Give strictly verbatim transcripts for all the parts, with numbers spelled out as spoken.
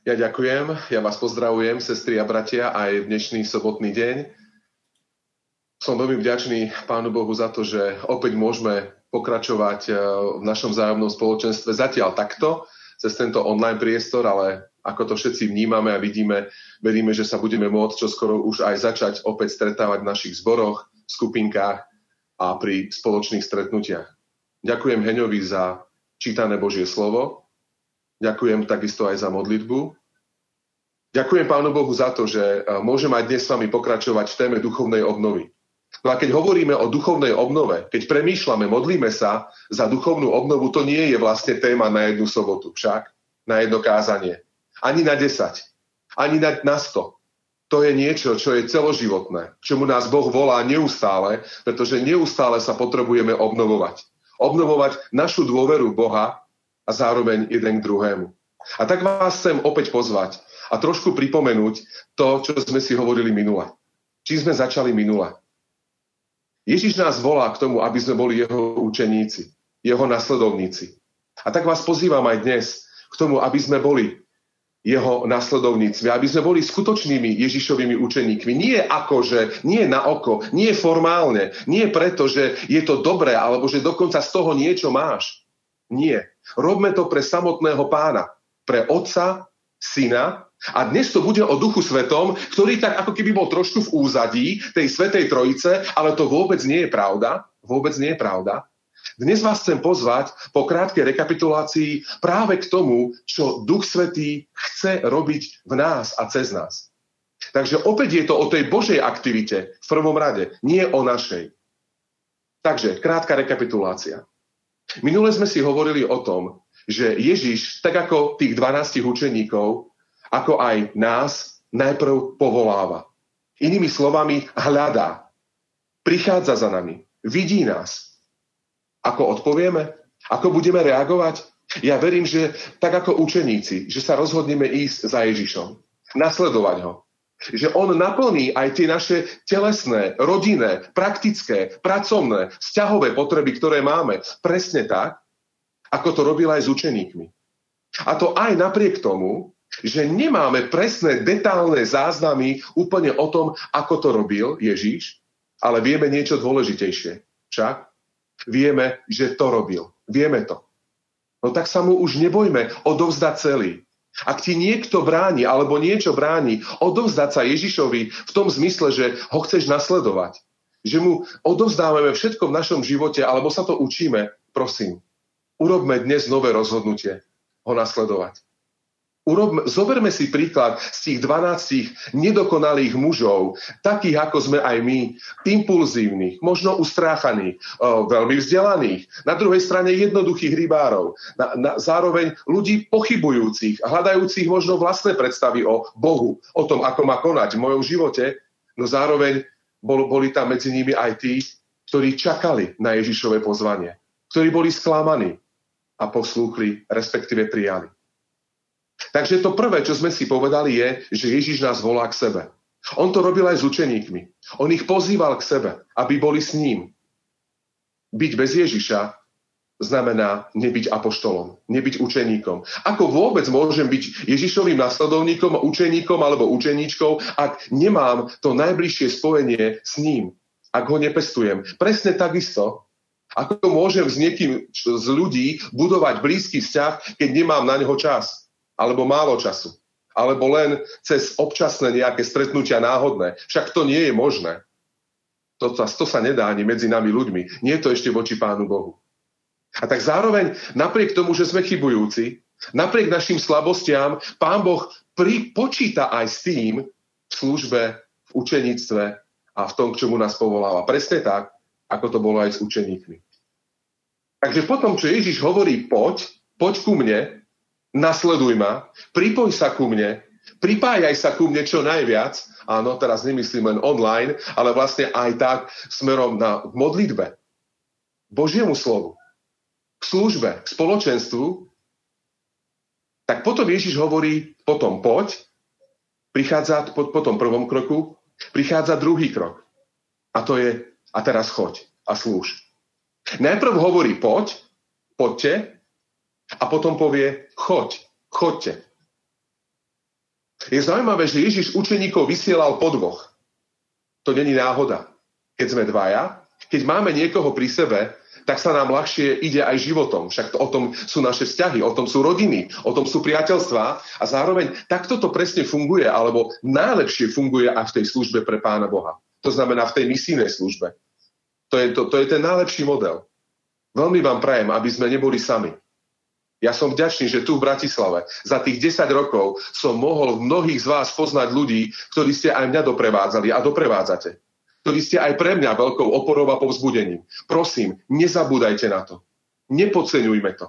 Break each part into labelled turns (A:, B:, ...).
A: Ja ďakujem, ja vás pozdravujem, sestry a bratia, aj v dnešný sobotný deň. Som veľmi vďačný Pánu Bohu za to, že opäť môžeme pokračovať v našom vzájomnom spoločenstve zatiaľ takto, cez tento online priestor, ale ako to všetci vnímame a vidíme, veríme, že sa budeme môcť čoskoro už aj začať opäť stretávať v našich zboroch, skupinkách a pri spoločných stretnutiach. Ďakujem Heňovi za čítané Božie slovo. Ďakujem takisto aj za modlitbu. Ďakujem Pánu Bohu za to, že môžem aj dnes s vami pokračovať v téme duchovnej obnovy. No a keď hovoríme o duchovnej obnove, keď premýšľame, modlíme sa za duchovnú obnovu, to nie je vlastne téma na jednu sobotu, však na jedno kázanie. Ani na desať, ani na, na sto. To je niečo, čo je celoživotné, čomu nás Boh volá neustále, pretože neustále sa potrebujeme obnovovať. Obnovovať našu dôveru v Boha a zároveň jeden k druhému. A tak vás chcem opäť pozvať a trošku pripomenúť to, čo sme si hovorili minule. Či sme začali minule. Ježiš nás volá k tomu, aby sme boli jeho učeníci, jeho nasledovníci. A tak vás pozývam aj dnes k tomu, aby sme boli jeho nasledovníctvi, aby sme boli skutočnými Ježišovými učeníkmi. Nie akože, nie na oko, nie formálne, nie preto, že je to dobré, alebo že dokonca z toho niečo máš. Nie. Robme to pre samotného Pána, pre Otca, Syna a dnes to bude o Duchu Svetom, ktorý tak ako keby bol trošku v úzadí tej Svätej Trojice, ale to vôbec nie je pravda. Vôbec nie je pravda. Dnes vás chcem pozvať po krátkej rekapitulácii práve k tomu, čo Duch Svätý chce robiť v nás a cez nás. Takže opäť je to o tej Božej aktivite v prvom rade, nie o našej. Takže krátka rekapitulácia. Minule sme si hovorili o tom, že Ježiš, tak ako tých dvanástich učeníkov, ako aj nás, najprv povoláva. Inými slovami, hľadá. Prichádza za nami. Vidí nás. Ako odpovieme? Ako budeme reagovať? Ja verím, že tak ako učeníci, že sa rozhodneme ísť za Ježišom. Nasledovať ho. Že on naplní aj tie naše telesné, rodinné, praktické, pracovné, vzťahové potreby, ktoré máme. Presne tak, ako to robil aj s učeníkmi. A to aj napriek tomu, že nemáme presné, detálne záznamy úplne o tom, ako to robil Ježiš, ale vieme niečo dôležitejšie. Však vieme, že to robil. Vieme to. No tak sa mu už nebojme odovzdať celý. Ak ti niekto bráni, alebo niečo bráni, odovzdať sa Ježišovi v tom zmysle, že ho chceš nasledovať, že mu odovzdávame všetko v našom živote, alebo sa to učíme, prosím, urobme dnes nové rozhodnutie ho nasledovať. Urobme, zoberme si príklad z tých dvanástich nedokonalých mužov, takých ako sme aj my, impulzívnych, možno ustráchaných, o, veľmi vzdelaných, na druhej strane jednoduchých rybárov, na, na, zároveň ľudí pochybujúcich, hľadajúcich možno vlastné predstavy o Bohu, o tom, ako má konať v mojom živote, no zároveň bol, boli tam medzi nimi aj tí, ktorí čakali na Ježišové pozvanie, ktorí boli sklamaní a poslúchli, respektíve prijali. Takže to prvé, čo sme si povedali, je, že Ježiš nás volá k sebe. On to robil aj s učeníkmi. On ich pozýval k sebe, aby boli s ním. Byť bez Ježiša znamená nebyť apoštolom, nebyť učeníkom. Ako vôbec môžem byť Ježišovým nasledovníkom, učeníkom alebo učeníčkou, ak nemám to najbližšie spojenie s ním, ak ho nepestujem. Presne takisto, ako môžem s niekým z ľudí budovať blízky vzťah, keď nemám na neho čas. Alebo málo času, alebo len cez občasné nejaké stretnutia náhodné. Však to nie je možné. To, to, to sa nedá ani medzi nami ľuďmi. Nie je to ešte voči Pánu Bohu. A tak zároveň, napriek tomu, že sme chybujúci, napriek našim slabostiam, Pán Boh pri, počíta aj s tým v službe, v učeníctve a v tom, k čomu nás povoláva. Presne tak, ako to bolo aj s učeníkmi. Takže potom, čo Ježiš hovorí, poď, poď ku mne, nasleduj ma, pripoj sa ku mne, pripájaj sa ku mne čo najviac, áno, teraz nemyslím len online, ale vlastne aj tak smerom na modlitbe, Božiemu slovu, k službe, k spoločenstvu, tak potom Ježiš hovorí, potom poď, prichádza po, po tom prvom kroku, prichádza druhý krok. A to je, a teraz choď a slúž. Najprv hovorí poď, poďte, a potom povie choď, choďte. Je zaujímavé, že Ježiš učeníkov vysielal po dvoch. To není náhoda. Keď sme dvaja, keď máme niekoho pri sebe, tak sa nám ľahšie ide aj životom. Však to, o tom sú naše vzťahy, o tom sú rodiny, o tom sú priateľstvá a zároveň takto to presne funguje, alebo najlepšie funguje aj v tej službe pre Pána Boha. To znamená v tej misijnej službe. To je, to, to je ten najlepší model. Veľmi vám prajem, aby sme neboli sami. Ja som vďačný, že tu v Bratislave za tých desať rokov som mohol mnohých z vás poznať ľudí, ktorí ste aj mňa doprevádzali a doprevádzate. Ktorí ste aj pre mňa veľkou oporou a povzbudením. Prosím, nezabúdajte na to. Nepodceňujme to.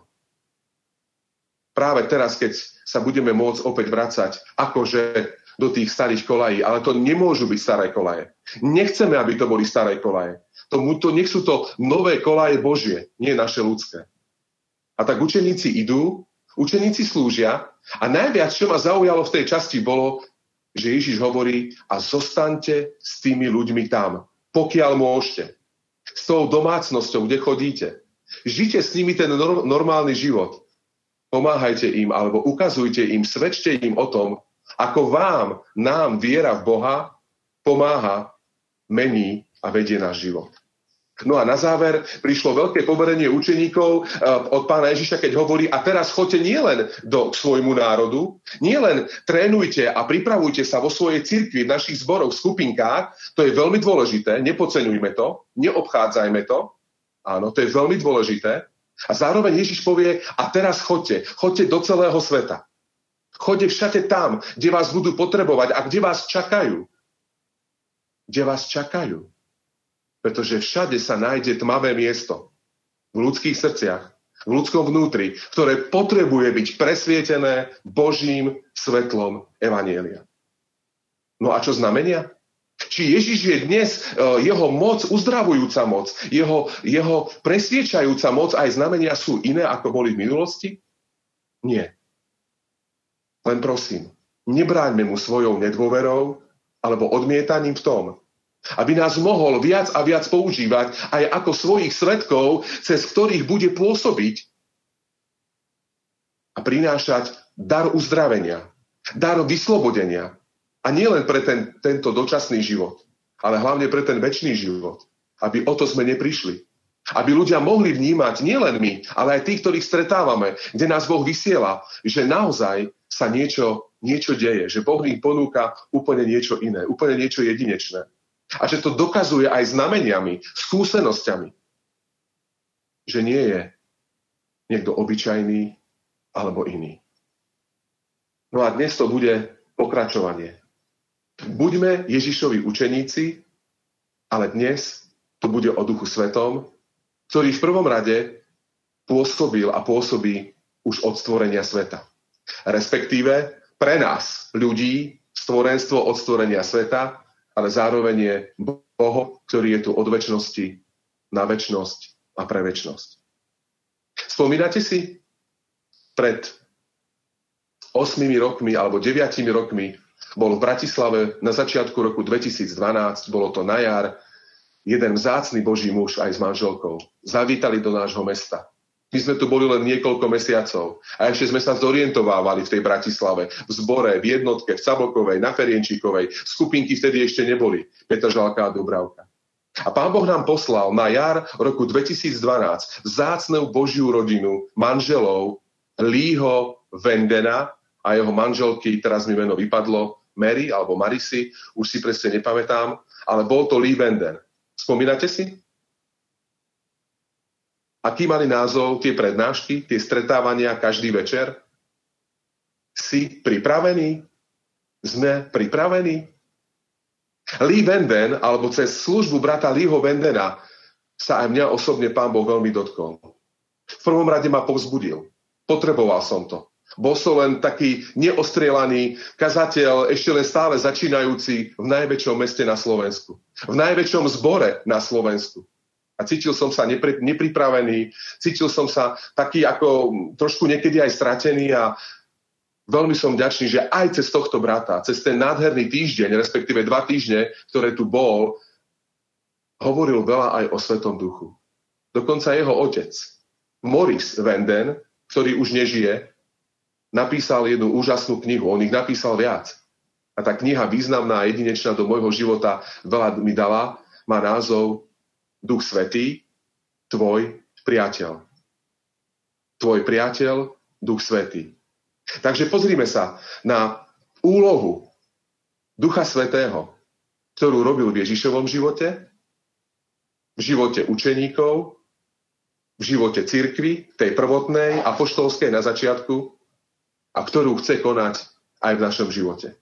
A: Práve teraz, keď sa budeme môcť opäť vracať akože do tých starých kolají, ale to nemôžu byť staré kolaje. Nechceme, aby to boli staré kolaje. To, to, nech sú to nové kolaje Božie, nie naše ľudské. A tak učeníci idú, učeníci slúžia a najviac, čo ma zaujalo v tej časti, bolo, že Ježiš hovorí a zostaňte s tými ľuďmi tam, pokiaľ môžete. S tou domácnosťou, kde chodíte. Žite s nimi ten nor- normálny život. Pomáhajte im alebo ukazujte im, svedčte im o tom, ako vám, nám viera v Boha pomáha, mení a vedie náš život. No a na záver prišlo veľké poverenie učeníkov od Pána Ježiša, keď hovorí, a teraz choďte nielen do svojmu národu, nielen trénujte a pripravujte sa vo svojej cirkvi, v našich zboroch, v skupinkách, to je veľmi dôležité, nepodceňujme to, neobchádzajme to, áno, to je veľmi dôležité. A zároveň Ježiš povie, a teraz choďte, choďte do celého sveta. Choďte všade tam, kde vás budú potrebovať a kde vás čakajú. Kde vás čakajú. Pretože všade sa nájde tmavé miesto v ľudských srdciach, v ľudskom vnútri, ktoré potrebuje byť presvietené Božím svetlom evanjelia. No a čo znamenia? Či Ježiš je dnes, jeho moc, uzdravujúca moc, jeho, jeho presviečajúca moc, aj znamenia sú iné, ako boli v minulosti? Nie. Len prosím, nebráňme mu svojou nedôverou alebo odmietaním v tom, aby nás mohol viac a viac používať aj ako svojich svedkov, cez ktorých bude pôsobiť a prinášať dar uzdravenia, dar vyslobodenia. A nie len pre ten, tento dočasný život, ale hlavne pre ten večný život. Aby o to sme neprišli. Aby ľudia mohli vnímať, nielen my, ale aj tí, ktorých stretávame, kde nás Boh vysiela, že naozaj sa niečo, niečo deje, že Boh im ponúka úplne niečo iné, úplne niečo jedinečné. A že to dokazuje aj znameniami, skúsenosťami, že nie je niekto obyčajný alebo iný. No a dnes to bude pokračovanie. Buďme Ježišovi učeníci, ale dnes to bude o Duchu Svetom, ktorý v prvom rade pôsobil a pôsobí už od stvorenia sveta. Respektíve pre nás, ľudí, stvorenstvo od stvorenia sveta, ale zároveň je Boh, ktorý je tu od večnosti na večnosť a pre večnosť. Spomínate si? Pred ôsmimi rokmi alebo deviatimi rokmi bol v Bratislave na začiatku roku dvetisícdvanásť, bolo to na jar, jeden vzácny Boží muž aj s manželkou. Zavítali do nášho mesta. My sme tu boli len niekoľko mesiacov a ešte sme sa zorientovávali v tej Bratislave, v zbore, v jednotke, v Cabokovej, na Ferienčíkovej. Skupinky vtedy ešte neboli, Petržalka a Dubravka. A Pán Boh nám poslal na jar roku dvetisícdvanásť vzácnu Božiu rodinu manželov Leeho Vendena a jeho manželky, teraz mi meno vypadlo, Mary alebo Marisy, už si presne nepamätám, ale bol to Lee Venden. Spomínate si? Aký mali názov tie prednášky, tie stretávania každý večer? Si pripravený? Sme pripravení? Lee Venden, alebo cez službu brata Leeho Vendena, sa aj mňa osobne Pán Boh veľmi dotkol. V prvom rade ma povzbudil. Potreboval som to. Bol som len taký neostrieľaný kazateľ, ešte len stále začínajúci v najväčšom meste na Slovensku. V najväčšom zbore na Slovensku. A cítil som sa nepri, nepripravený, cítil som sa taký ako trošku niekedy aj stratený a veľmi som vďačný, že aj cez tohto brata, cez ten nádherný týždeň, respektíve dva týždne, ktoré tu bol, hovoril veľa aj o Svetom Duchu. Dokonca jeho otec, Maurice Venden, ktorý už nežije, napísal jednu úžasnú knihu, on ich napísal viac. A tá kniha významná a jedinečná do môjho života veľa mi dala, má názov Duch Svätý, tvoj priateľ. Tvoj priateľ, Duch Svätý. Takže pozrime sa na úlohu Ducha Svätého, ktorú robil v Ježišovom živote, v živote učeníkov, v živote cirkvi, tej prvotnej, apoštolskej na začiatku, a ktorú chce konať aj v našom živote.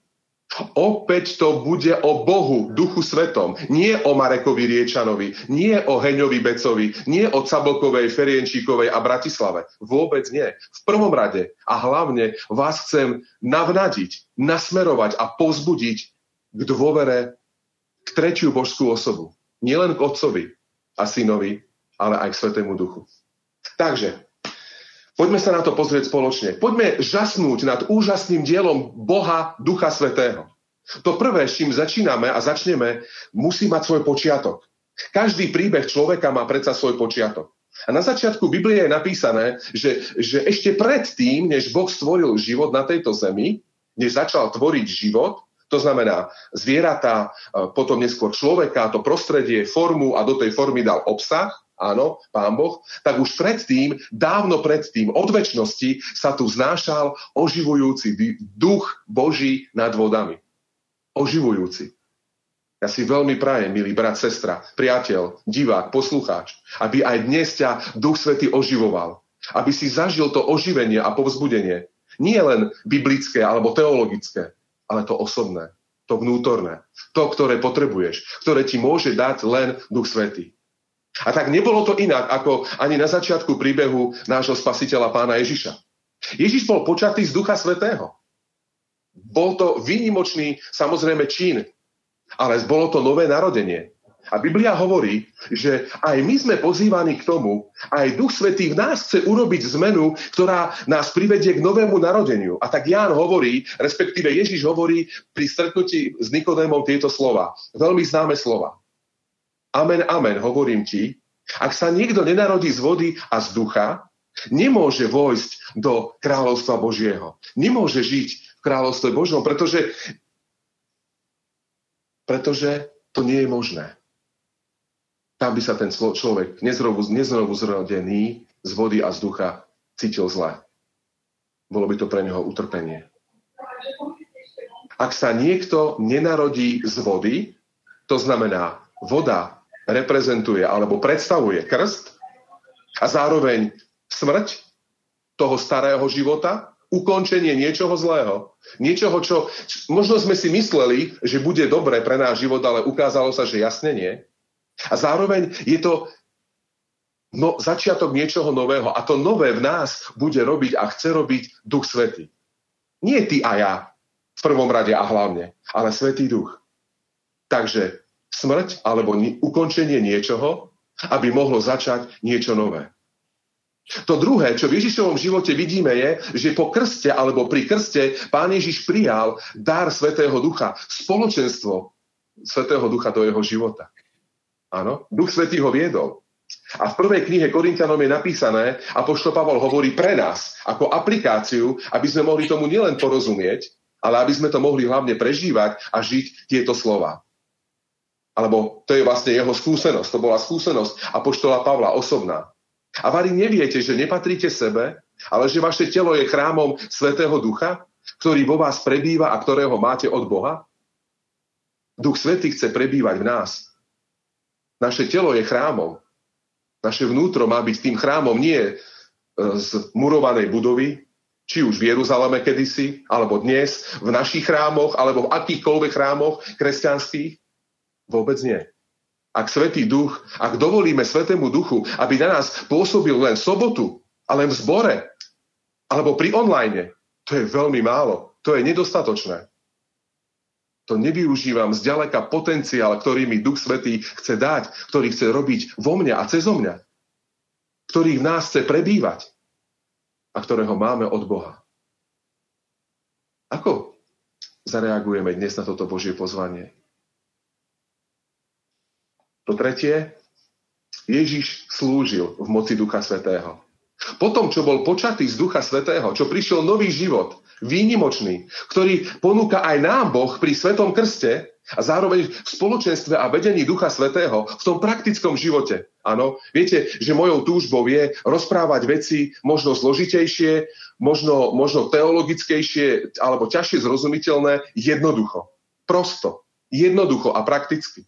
A: Opäť to bude o Bohu, Duchu Svetom. Nie o Marekovi Riečanovi, nie o Heňovi Becovi, nie o Cabokovej, Ferienčíkovej a Bratislave. Vôbec nie. V prvom rade a hlavne vás chcem navnadiť, nasmerovať a povzbudiť k dôvere k tretiu božskú osobu. Nielen k Otcovi a Synovi, ale aj k Svätému Duchu. Takže, poďme sa na to pozrieť spoločne. Poďme žasnúť nad úžasným dielom Boha, Ducha Svätého. To prvé, s čím začíname a začneme, musí mať svoj počiatok. Každý príbeh človeka má predsa svoj počiatok. A na začiatku Biblie je napísané, že, že ešte predtým, než Boh stvoril život na tejto zemi, než začal tvoriť život, to znamená zvieratá, potom neskôr človeka, to prostredie, formu a do tej formy dal obsah, áno, Pán Boh, tak už predtým, dávno predtým, od večnosti sa tu vznášal oživujúci duch Boží nad vodami. Oživujúci. Ja si veľmi prajem, milý brat, sestra, priateľ, divák, poslucháč, aby aj dnes ťa Duch Svätý oživoval. Aby si zažil to oživenie a povzbudenie. Nie len biblické alebo teologické, ale to osobné, to vnútorné. To, ktoré potrebuješ, ktoré ti môže dať len Duch Svätý. A tak nebolo to inak, ako ani na začiatku príbehu nášho spasiteľa Pána Ježiša. Ježiš bol počatý z Ducha Svätého. Bol to výnimočný, samozrejme, čin, ale bolo to nové narodenie. A Biblia hovorí, že aj my sme pozývaní k tomu, aj Duch Svätý v nás chce urobiť zmenu, ktorá nás privedie k novému narodeniu. A tak Ján hovorí, respektíve Ježiš hovorí pri stretnutí s Nikodémom tieto slova. Veľmi známe slova. Amen, amen, hovorím ti, ak sa niekto nenarodí z vody a z ducha, nemôže vojsť do kráľovstva Božieho. Nemôže žiť v kráľovstve Božom, pretože, pretože to nie je možné. Tam by sa ten človek neznovu, neznovu zrodený z vody a z ducha cítil zle. Bolo by to pre neho utrpenie. Ak sa niekto nenarodí z vody, to znamená, voda reprezentuje alebo predstavuje krst a zároveň smrť toho starého života, ukončenie niečoho zlého. Niečoho, čo možno sme si mysleli, že bude dobre pre náš život, ale ukázalo sa, že jasne nie. A zároveň je to no, začiatok niečoho nového. A to nové v nás bude robiť a chce robiť Duch Svätý. Nie ty a ja v prvom rade a hlavne, ale Svätý Duch. Takže smrť alebo ukončenie niečoho, aby mohlo začať niečo nové. To druhé, čo v Ježišovom živote vidíme, je, že po krste alebo pri krste Pán Ježiš prijal dar Svätého Ducha, spoločenstvo Svätého Ducha do jeho života. Áno, Duch Svätý ho viedol. A v prvej knihe Korinťanom je napísané, apoštol Pavol hovorí pre nás, ako aplikáciu, aby sme mohli tomu nielen porozumieť, ale aby sme to mohli hlavne prežívať a žiť tieto slová. Alebo to je vlastne jeho skúsenosť, to bola skúsenosť apoštola Pavla, osobná. A vari neviete, že nepatríte sebe, ale že vaše telo je chrámom Svätého Ducha, ktorý vo vás prebýva a ktorého máte od Boha? Duch Svätý chce prebývať v nás. Naše telo je chrámom. Naše vnútro má byť tým chrámom nie z murovanej budovy, či už v Jeruzaleme kedysi, alebo dnes, v našich chrámoch, alebo v akýchkoľvek chrámoch kresťanských. Vôbec nie. Ak Svätý Duch, ak dovolíme Svätému Duchu, aby na nás pôsobil len v sobotu, a len v zbore, alebo pri online, to je veľmi málo. To je nedostatočné. To nevyužívam zďaleka potenciál, ktorý mi Duch Svätý chce dať, ktorý chce robiť vo mne a cezo mňa, ktorý v nás chce prebývať a ktorého máme od Boha. Ako zareagujeme dnes na toto Božie pozvanie? To tretie, Ježiš slúžil v moci Ducha Svätého. Potom, čo bol počatý z Ducha Svätého, čo prišiel nový život, výnimočný, ktorý ponúka aj nám Boh pri Svetom krste a zároveň v spoločenstve a vedení Ducha Svätého v tom praktickom živote. Áno, viete, že mojou túžbou je rozprávať veci možno zložitejšie, možno, možno teologickejšie alebo ťažšie zrozumiteľné, jednoducho. Prosto, jednoducho a prakticky.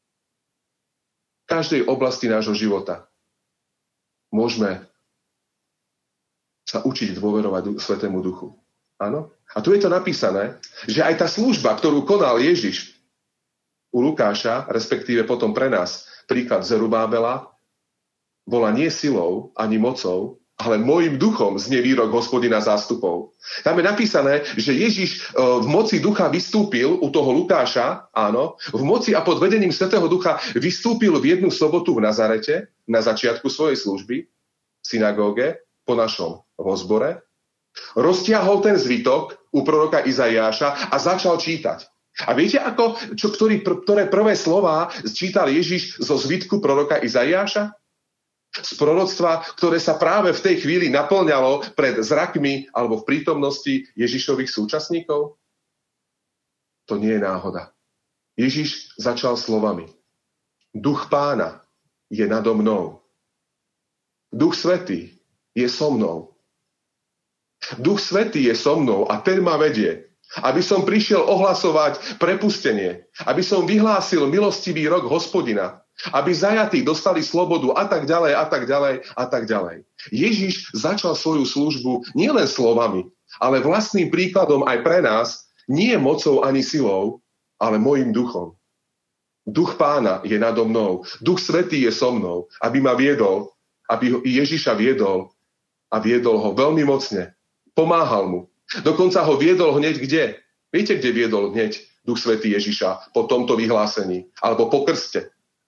A: V každej oblasti nášho života môžeme sa učiť dôverovať Svätému Duchu. Áno? A tu je to napísané, že aj tá služba, ktorú konal Ježiš u Lukáša, respektíve potom pre nás, príklad Zerubábela, bola nie silou ani mocou, ale môjim duchom znie výrok Hospodina zástupov. Tam je napísané, že Ježiš v moci ducha vystúpil u toho Lukáša, áno, v moci a pod vedením Svätého Ducha vystúpil v jednu sobotu v Nazarete, na začiatku svojej služby, v synagóge, po našom vo zbore, roztiahol ten zvitok u proroka Izaiáša a začal čítať. A viete, ako, čo, ktorý, ktoré prvé slová čítal Ježiš zo zvitku proroka Izaiáša? Z proroctva, ktoré sa práve v tej chvíli naplňalo pred zrakmi alebo v prítomnosti Ježišových súčasníkov? To nie je náhoda. Ježiš začal slovami: Duch Pána je nado mnou. Duch Svätý je so mnou. Duch Svätý je so mnou a ten ma vedie, aby som prišiel ohlasovať prepustenie, aby som vyhlásil milostivý rok Hospodina, aby zajatí dostali slobodu a tak ďalej, a tak ďalej, a tak ďalej. Ježiš začal svoju službu nielen slovami, ale vlastným príkladom aj pre nás, nie mocou ani silou, ale mojím duchom. Duch Pána je nado mnou, Duch Svätý je so mnou, aby ma viedol, aby Ježiša viedol a viedol ho veľmi mocne. Pomáhal mu. Dokonca ho viedol hneď kde? Viete, kde viedol hneď Duch Svätý Ježiša po tomto vyhlásení? Alebo po krste?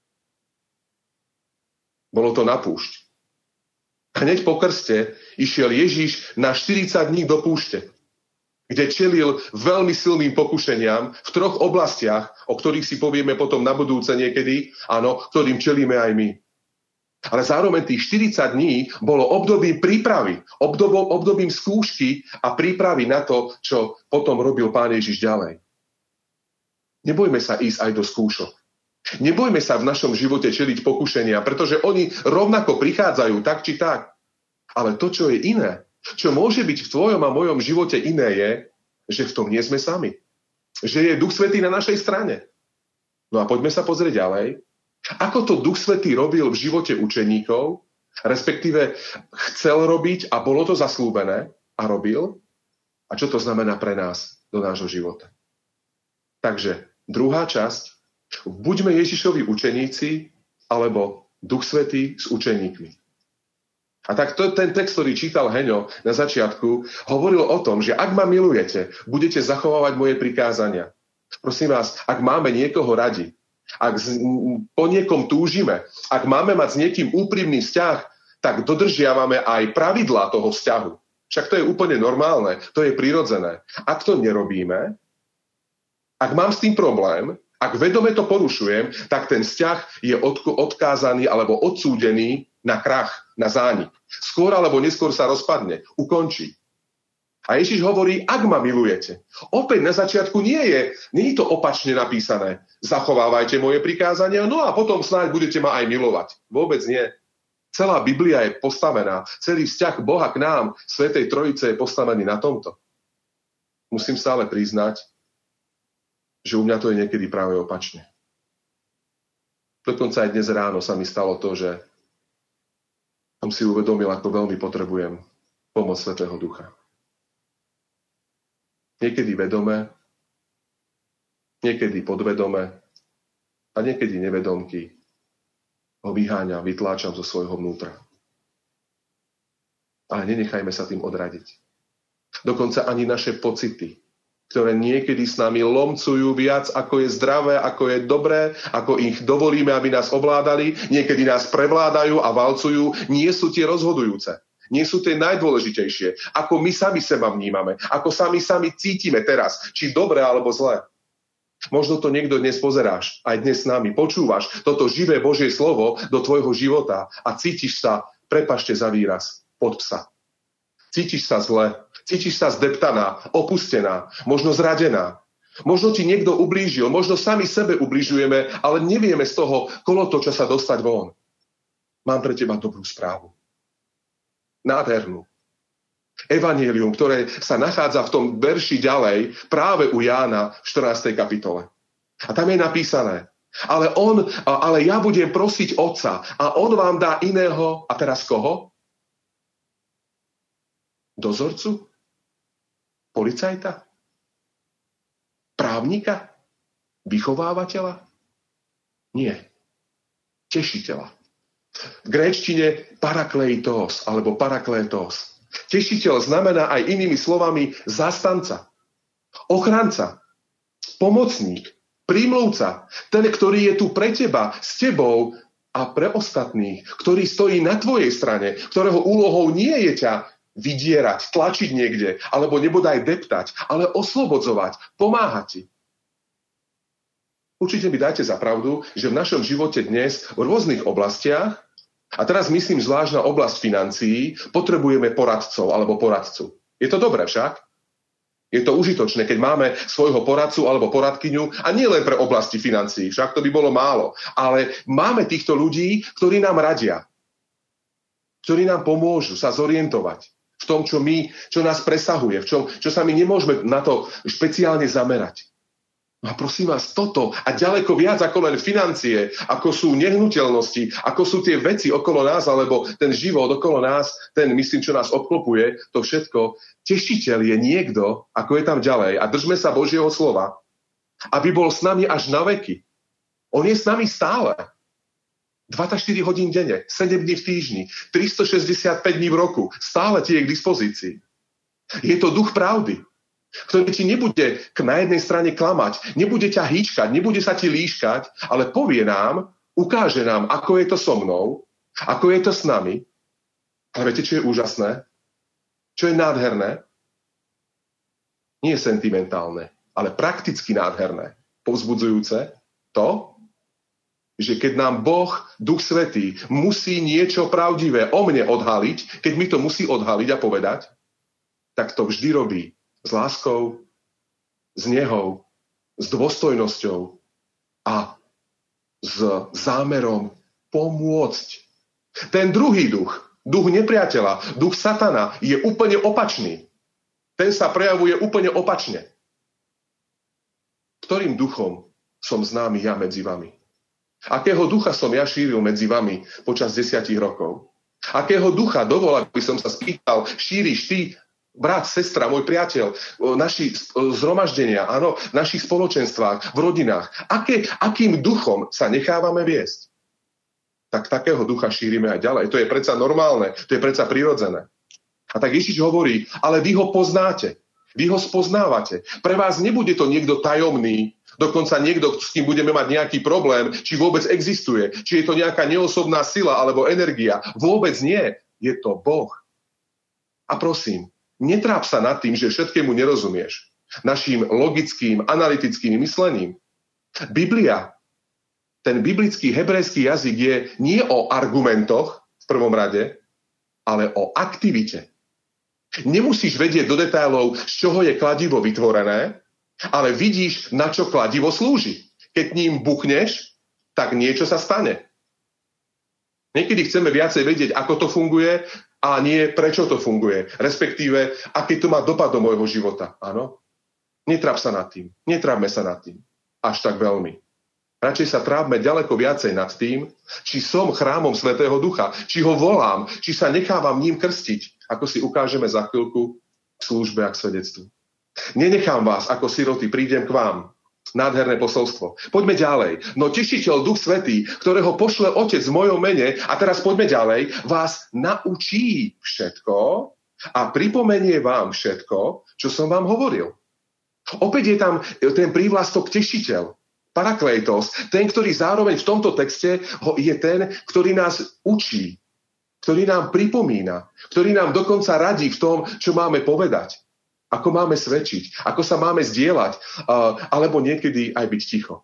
A: Bolo to na púšť. Hneď po krste išiel Ježiš na štyridsať dní do púšte, kde čelil veľmi silným pokušeniam v troch oblastiach, o ktorých si povieme potom na budúce niekedy, áno, ktorým čelíme aj my. Ale zároveň tých štyridsať dní bolo obdobím prípravy, obdobím, obdobím skúšky a prípravy na to, čo potom robil Pán Ježiš ďalej. Nebojme sa ísť aj do skúšok. Nebojme sa v našom živote čeliť pokušenia, pretože oni rovnako prichádzajú tak či tak. Ale to, čo je iné, čo môže byť v tvojom a mojom živote iné je, že v tom nie sme sami. Že je Duch Svätý na našej strane. No a poďme sa pozrieť ďalej. Ako to Duch Svätý robil v živote učeníkov, respektíve chcel robiť a bolo to zaslúbené a robil? A čo to znamená pre nás do nášho života? Takže druhá časť. Buďme Ježišovi učeníci alebo Duch Svätý s učeníkmi. A tak to, ten text, ktorý čítal Heňo na začiatku, hovoril o tom, že ak ma milujete, budete zachovávať moje prikázania. Prosím vás, ak máme niekoho radi, ak z, po niekom túžime, ak máme mať s niekým úprimný vzťah, tak dodržiavame aj pravidlá toho vzťahu. Však to je úplne normálne, to je prirodzené. Ak to nerobíme, ak mám s tým problém, ak vedome to porušujem, tak ten vzťah je od, odkázaný alebo odsúdený na krach, na zánik. Skôr alebo neskôr sa rozpadne, ukončí. A Ježiš hovorí, ak ma milujete. Opäť na začiatku nie je, nie je to opačne napísané. Zachovávajte moje prikázania, no a potom snáď budete ma aj milovať. Vôbec nie. Celá Biblia je postavená, celý vzťah Boha k nám, Svätej Trojice je postavený na tomto. Musím stále priznať, že u mňa to je niekedy práve opačne. Dokonca aj dnes ráno sa mi stalo to, že som si uvedomil, ako veľmi potrebujem pomoc Svätého Ducha. Niekedy vedome, niekedy podvedome a niekedy nevedomky ho vyháňam, vytláčam zo svojho vnútra. Ale nenechajme sa tým odradiť. Dokonca ani naše pocity, ktoré niekedy s nami lomcujú viac, ako je zdravé, ako je dobré, ako ich dovolíme, aby nás ovládali, niekedy nás prevládajú a valcujú, nie sú tie rozhodujúce. Nie sú tie najdôležitejšie. Ako my sami seba vnímame, ako sami sami cítime teraz, či dobre alebo zle. Možno to niekto dnes pozeráš, aj dnes s nami, počúvaš toto živé Božie slovo do tvojho života a cítiš sa, prepáčte za výraz, od psa. Cítiš sa zle, cítiš sa zdeptaná, opustená, možno zradená. Možno ti niekto ublížil, možno sami sebe ubližujeme, ale nevieme z toho kolotoča sa dostať von. Mám pre teba dobrú správu. Nádhernú. Evanjelium, ktoré sa nachádza v tom verši ďalej, práve u Jána v štrnástej kapitole. A tam je napísané, ale, on, ale ja budem prosiť Otca a on vám dá iného, a teraz koho? Dozorcu? Policajta? Právnika? Vychovávateľa? Nie. Tešiteľa. V gréčtine parakleitos alebo paraklétos. Tešiteľ znamená aj inými slovami zastanca, ochranca, pomocník, prímluvca, ten, ktorý je tu pre teba, s tebou a pre ostatných, ktorý stojí na tvojej strane, ktorého úlohou nie je ťa vydierať, tlačiť niekde, alebo nebodaj deptať, ale oslobodzovať, pomáhať ti. Určite mi dajte za pravdu, že v našom živote dnes v rôznych oblastiach, a teraz myslím zvlášť na oblasť financií, potrebujeme poradcov alebo poradcu. Je to dobré však? Je to užitočné, keď máme svojho poradcu alebo poradkyňu, a nie len pre oblasti financií, však to by bolo málo, ale máme týchto ľudí, ktorí nám radia, ktorí nám pomôžu sa zorientovať v tom, čo my, čo nás presahuje, v čom, čo sa my nemôžeme na to špeciálne zamerať. No a prosím vás, toto a ďaleko viac ako len financie, ako sú nehnuteľnosti, ako sú tie veci okolo nás, alebo ten život okolo nás, ten, myslím, čo nás obklopuje, to všetko, tešiteľ je niekto, ako je tam ďalej, a držme sa Božieho slova, aby bol s nami až na veky. On je s nami stále. dvadsaťštyri hodín denne, sedem dní v týždni, tristošesťdesiatpäť dní v roku, stále ti je k dispozícii. Je to duch pravdy, ktorý ti nebude na jednej strane klamať, nebude ťa hýčkať, nebude sa ti líškať, ale povie nám, ukáže nám, ako je to so mnou, ako je to s nami. Ale viete, čo je úžasné? Čo je nádherné? Nie je sentimentálne, ale prakticky nádherné, povzbudzujúce to, že keď nám Boh, Duch Svätý, musí niečo pravdivé o mne odhaliť, keď mi to musí odhaliť a povedať, tak to vždy robí s láskou, s nehou, s dôstojnosťou a s zámerom pomôcť. Ten druhý duch, duch nepriateľa, duch satana, je úplne opačný. Ten sa prejavuje úplne opačne. Ktorým duchom som známy ja medzi vami? Akého ducha som ja šíril medzi vami počas desiatich rokov? Akého ducha, dovol, aby som sa spýtal, šíriš ty, brat, sestra, môj priateľ, naši zhromaždenia, áno, v našich spoločenstvách, v rodinách. Aké, akým duchom sa nechávame viesť? Tak takého ducha šírime aj ďalej. To je predsa normálne, to je predsa prirodzené. A tak Ježiš hovorí, ale vy ho poznáte, vy ho spoznávate. Pre vás nebude to niekto tajomný, dokonca niekto, s kým budeme mať nejaký problém, či vôbec existuje, či je to nejaká neosobná sila alebo energia. Vôbec nie. Je to Boh. A prosím, netráp sa nad tým, že všetkému nerozumieš. Naším logickým, analytickým myslením. Biblia, ten biblický hebrejský jazyk je nie o argumentoch v prvom rade, ale o aktivite. Nemusíš vedieť do detailov, z čoho je kladivo vytvorené, ale vidíš, na čo kladivo slúži. Keď ním buchneš, tak niečo sa stane. Niekedy chceme viacej vedieť, ako to funguje, a nie prečo to funguje. Respektíve, aký to má dopad do môjho života. Áno? Netráp sa nad tým. Netrápme sa nad tým. Až tak veľmi. Radšej sa trápme ďaleko viacej nad tým, či som chrámom Svätého Ducha, či ho volám, či sa nechávam ním krstiť, ako si ukážeme za chvíľku v službe a k svedectvu. Nenechám vás ako siroty, prídem k vám. Nádherné posolstvo. Poďme ďalej. No tešiteľ, Duch Svätý, ktorého pošle Otec v mojom mene, a teraz poďme ďalej, vás naučí všetko a pripomenie vám všetko, čo som vám hovoril. Opäť je tam ten prívlastok tešiteľ. Parakleitos, ten, ktorý zároveň v tomto texte je ten, ktorý nás učí, ktorý nám pripomína, ktorý nám dokonca radí v tom, čo máme povedať, ako máme svedčiť, ako sa máme zdieľať, alebo niekedy aj byť ticho.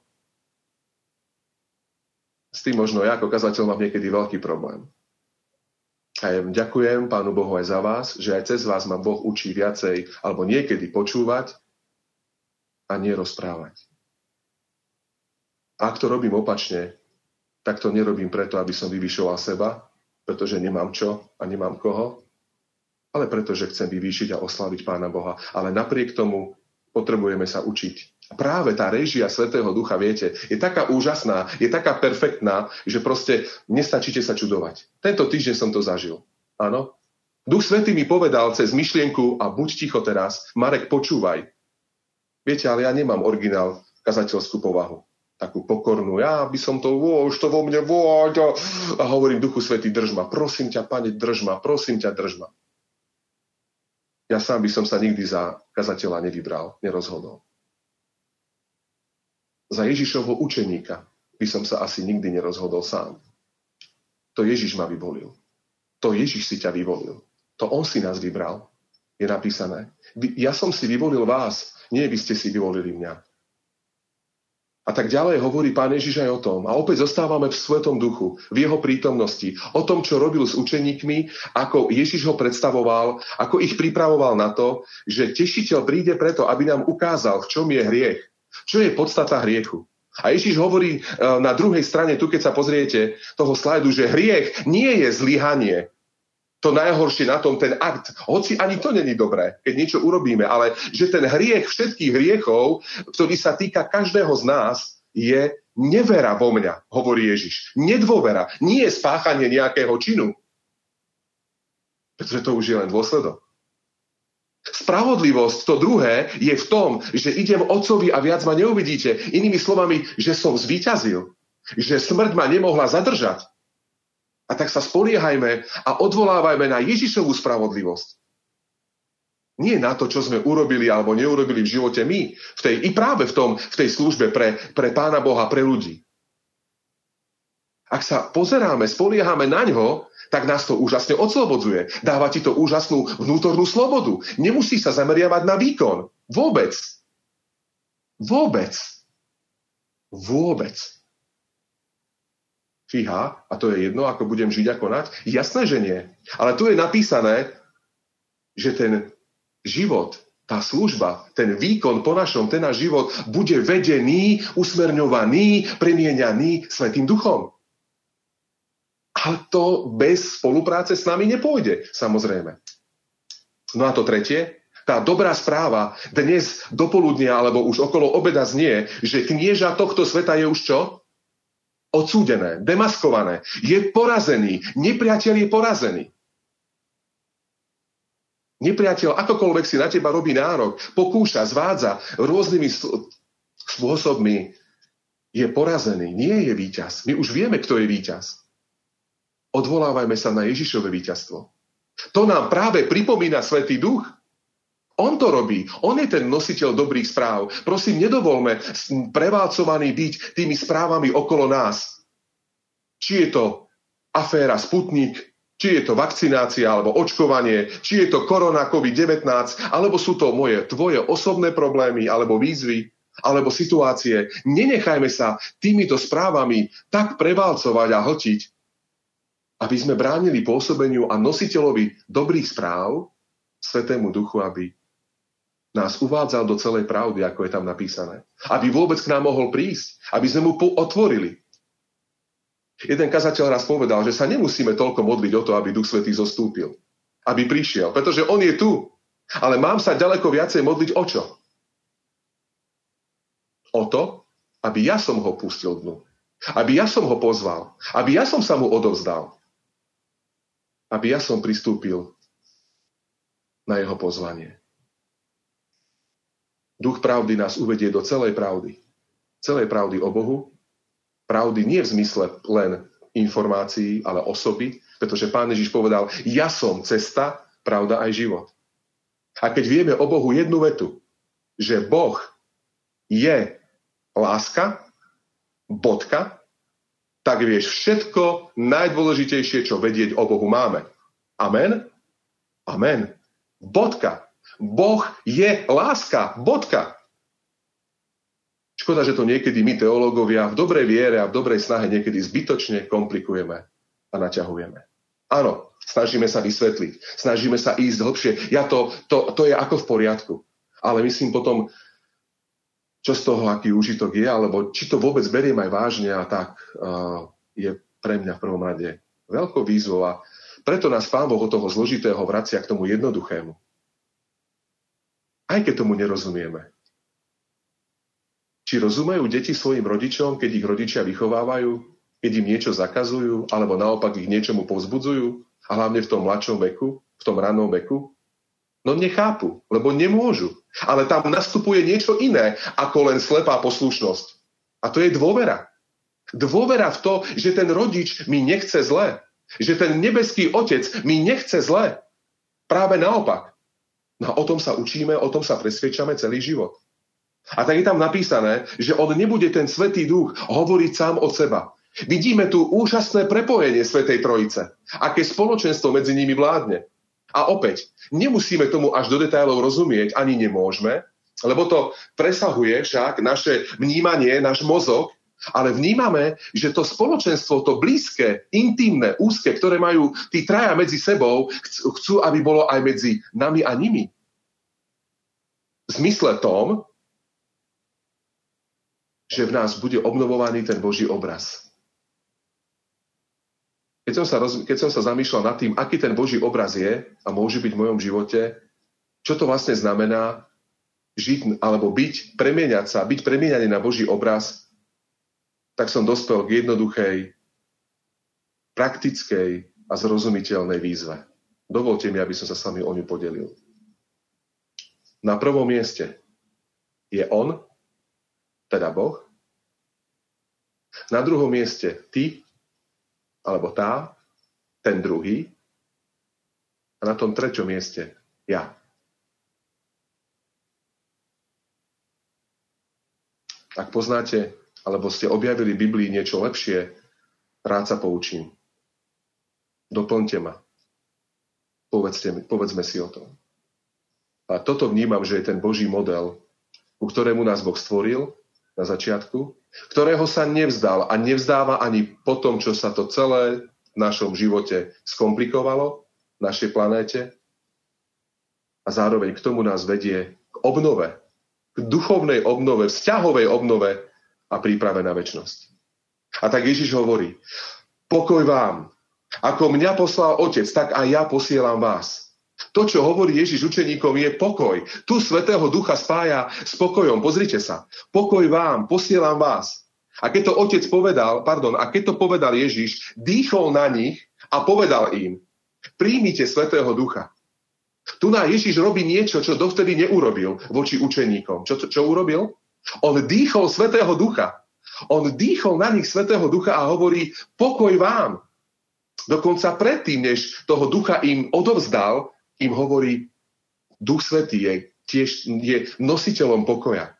A: S tým možno ja ako kazateľ mám niekedy veľký problém. A ja ďakujem Pánu Bohu aj za vás, že aj cez vás ma Boh učí viacej, alebo niekedy počúvať a nie rozprávať. A ak to robím opačne, tak to nerobím preto, aby som vyvyšoval seba, pretože nemám čo a nemám koho, ale preto, že chcem vyvýšiť a oslaviť Pána Boha. Ale napriek tomu potrebujeme sa učiť. A práve tá réžia Svätého Ducha, viete, je taká úžasná, je taká perfektná, že proste nestačíte sa čudovať. Tento týždeň som to zažil. Áno. Duch Svätý mi povedal cez myšlienku, a buď ticho teraz, Marek, počúvaj. Viete, ale ja nemám originál kazateľskú povahu. Takú pokornú, ja by som to, ó, už to vo mne, ó, a hovorím Duchu Svätý, drž ma, prosím ťa, Pane, drž ma, prosím ťa, drž ma. Ja sám by som sa nikdy za kazateľa nevybral, nerozhodol. Za Ježišovho učeníka by som sa asi nikdy nerozhodol sám. To Ježiš ma vyvolil. To Ježiš si ťa vyvolil. To on si nás vybral. Je napísané. Ja som si vyvolil vás, nie vy ste si vyvolili mňa. A tak ďalej hovorí Pán Ježiš aj o tom. A opäť zostávame v Svetom Duchu, v jeho prítomnosti. O tom, čo robil s učeníkmi, ako Ježiš ho predstavoval, ako ich pripravoval na to, že tešiteľ príde preto, aby nám ukázal, v čom je hriech. Čo je podstata hriechu. A Ježiš hovorí na druhej strane, tu keď sa pozriete toho slajdu, že hriech nie je zlyhanie. To najhoršie na tom, ten akt, hoci ani to není dobré, keď niečo urobíme, ale že ten hriech všetkých hriechov, ktorý sa týka každého z nás, je nevera vo mňa, hovorí Ježiš. Nedôvera, nie je spáchanie nejakého činu. Pretože to už je len dôsledok. Spravodlivosť, to druhé, je v tom, že idem Otcovi a viac ma neuvidíte. Inými slovami, že som zvíťazil. Že smrť ma nemohla zadržať. A tak sa spoliehajme a odvolávajme na Ježišovú spravodlivosť. Nie na to, čo sme urobili alebo neurobili v živote my, v tej, i práve v, tom, v tej službe pre, pre Pána Boha, pre ľudí. Ak sa pozeráme, spoliehame na ňo, tak nás to úžasne odslobodzuje. Dáva ti to úžasnú vnútornú slobodu. Nemusí sa zameriavať na výkon. Vôbec. Vôbec. Vôbec. Fíha, a to je jedno, ako budem žiť a konať? Jasné, že nie. Ale tu je napísané, že ten život, tá služba, ten výkon po našom, ten náš život bude vedený, usmerňovaný, premieňaný Svätým Duchom. Ale to bez spolupráce s nami nepôjde, samozrejme. No a to tretie, tá dobrá správa dnes dopoludnia, alebo už okolo obeda znie, že knieža tohto sveta je už čo? Odsúdené, demaskované, je porazený, nepriateľ je porazený. Nepriateľ akokoľvek si na teba robí nárok, pokúša, zvádza rôznymi spôsobmi, je porazený, nie je víťaz. My už vieme, kto je víťaz. Odvolávajme sa na Ježišové víťazstvo. To nám práve pripomína Svätý Duch. On to robí. On je ten nositeľ dobrých správ. Prosím, nedovolme preválcovaní byť tými správami okolo nás. Či je to aféra Sputnik, či je to vakcinácia alebo očkovanie, či je to korona covid devätnásť, alebo sú to moje, tvoje osobné problémy alebo výzvy, alebo situácie. Nenechajme sa týmito správami tak preválcovať a hltiť, aby sme bránili pôsobeniu a nositeľovi dobrých správ, Svätému Duchu, aby nás uvádzal do celej pravdy, ako je tam napísané. Aby vôbec k nám mohol prísť. Aby sme mu otvorili. Jeden kazateľ raz povedal, že sa nemusíme toľko modliť o to, aby Duch Svätý zostúpil. Aby prišiel. Pretože on je tu. Ale mám sa ďaleko viacej modliť o čo? O to, aby ja som ho pustil dnu. Aby ja som ho pozval. Aby ja som sa mu odovzdal. Aby ja som pristúpil na jeho pozvanie. Duch pravdy nás uvedie do celej pravdy. Celej pravdy o Bohu. Pravdy nie v zmysle len informácií, ale osoby, pretože Pán Ježiš povedal, ja som cesta, pravda aj život. A keď vieme o Bohu jednu vetu, že Boh je láska, bodka, tak vieš všetko najdôležitejšie, čo vedieť o Bohu máme. Amen? Amen. Bodka. Boh je láska. Bodka. Škoda, že to niekedy my, teológovia, v dobrej viere a v dobrej snahe niekedy zbytočne komplikujeme a naťahujeme. Áno, Snažíme sa vysvetliť, snažíme sa ísť hlbšie. Ja to, to, to je ako v poriadku. Ale myslím potom, čo z toho, aký úžitok je, alebo či to vôbec beriem aj vážne, a tak uh, je pre mňa v prvom rade veľkou výzvou. A preto nás Pán Boh od toho zložitého vracia k tomu jednoduchému. Aj keď tomu nerozumieme. Či rozumejú deti svojim rodičom, keď ich rodičia vychovávajú, keď im niečo zakazujú, alebo naopak ich niečomu povzbudzujú, a hlavne v tom mladšom veku, v tom ranom veku? No nechápu, lebo nemôžu. Ale tam nastupuje niečo iné, ako len slepá poslušnosť. A to je dôvera. Dôvera v to, že ten rodič mi nechce zle. Že ten nebeský otec mi nechce zle. Práve naopak. No a o tom sa učíme, o tom sa presvedčame celý život. A tak je tam napísané, že on nebude ten Svätý Duch hovoriť sám od seba. Vidíme tu úžasné prepojenie Svätej Trojice. Aké spoločenstvo medzi nimi vládne. A opäť, nemusíme tomu až do detailov rozumieť, ani nemôžeme, lebo to presahuje však naše vnímanie, náš mozog, ale vnímame, že to spoločenstvo, to blízke, intimné, úzke, ktoré majú tí traja medzi sebou, chcú, aby bolo aj medzi nami a nimi. V zmysle tom, že v nás bude obnovovaný ten Boží obraz. Keď som, sa roz, keď som sa zamýšľal nad tým, aký ten Boží obraz je a môže byť v mojom živote, čo to vlastne znamená žiť alebo byť, premieňať sa, byť premieňaný na Boží obraz, tak som dospel k jednoduchej, praktickej a zrozumiteľnej výzve. Dovolte mi, aby som sa s vami o ňu podelil. Na prvom mieste je on, teda Boh. Na druhom mieste ty, alebo tá, ten druhý. A na tom treťom mieste ja. Ak poznáte, alebo ste objavili v Biblii niečo lepšie, rád sa poučím. Doplňte ma. Povedzte, povedzme si o tom. A toto vnímam, že je ten Boží model, ku ktorému nás Boh stvoril na začiatku, ktorého sa nevzdal a nevzdáva ani po tom, čo sa to celé v našom živote skomplikovalo, v našej planéte. A zároveň k tomu nás vedie k obnove, k duchovnej obnove, vzťahovej obnove a príprave na večnosť. A tak Ježiš hovorí, pokoj vám, ako mňa poslal Otec, tak aj ja posielam vás. To, čo hovorí Ježiš učeníkom, je pokoj. Tu Svätého Ducha spája s pokojom. Pozrite sa. Pokoj vám, posielam vás. A keď to Otec povedal, pardon, a keď to povedal Ježiš, dýchol na nich a povedal im, príjmite Svätého Ducha. Tu na Ježiš robí niečo, čo dovtedy neurobil voči učeníkom. Čo, čo urobil? On dýchol Svätého Ducha. On dýchol na nich Svätého Ducha a hovorí, pokoj vám. Dokonca predtým, než toho ducha im odovzdal, im hovorí, Duch Svätý je tiež je nositeľom pokoja.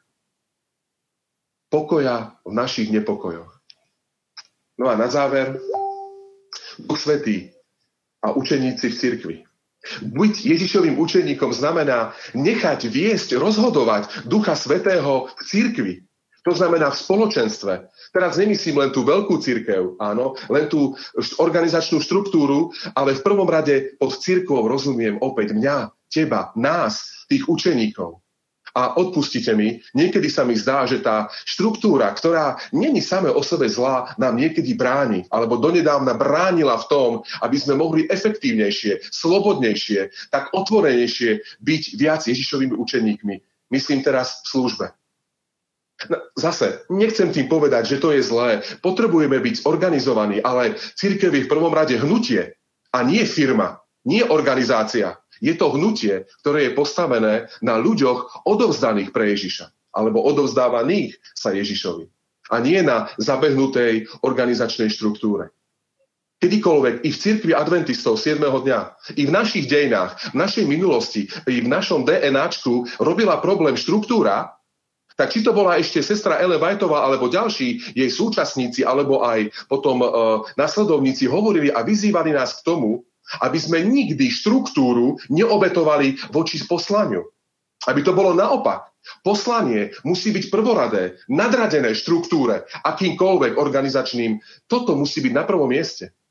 A: Pokoja v našich nepokojoch. No a na záver, Duch Svätý a učeníci v cirkvi. Byť Ježišovým učeníkom znamená nechať viesť, rozhodovať Ducha Svätého v cirkvi. To znamená v spoločenstve. Teraz nemyslím len tú veľkú cirkev, áno, len tú organizačnú štruktúru, ale v prvom rade pod cirkvou rozumiem opäť mňa, teba, nás, tých učeníkov. A odpustite mi, niekedy sa mi zdá, že tá štruktúra, ktorá není same o sebe zlá, nám niekedy bráni, alebo donedávna bránila v tom, aby sme mohli efektívnejšie, slobodnejšie, tak otvorenejšie byť viac Ježišovými učeníkmi. Myslím teraz v službe. Zase, nechcem tým povedať, že to je zlé. Potrebujeme byť organizovaní, ale cirkev je v prvom rade hnutie a nie firma, nie organizácia. Je to hnutie, ktoré je postavené na ľuďoch odovzdaných pre Ježiša, alebo odovzdávaných sa Ježišovi. A nie na zabehnutej organizačnej štruktúre. Kedykoľvek i v cirkvi adventistov siedmeho dňa, i v našich dejinách, v našej minulosti, i v našom DNAčku robila problém štruktúra, tak či to bola ešte sestra Ellen Whiteová, alebo ďalší jej súčasníci, alebo aj potom e, nasledovníci hovorili a vyzývali nás k tomu, aby sme nikdy štruktúru neobetovali voči poslaniu. Aby to bolo naopak. Poslanie musí byť prvoradé, nadradené štruktúre, akýmkoľvek organizačným. Toto musí byť na prvom mieste.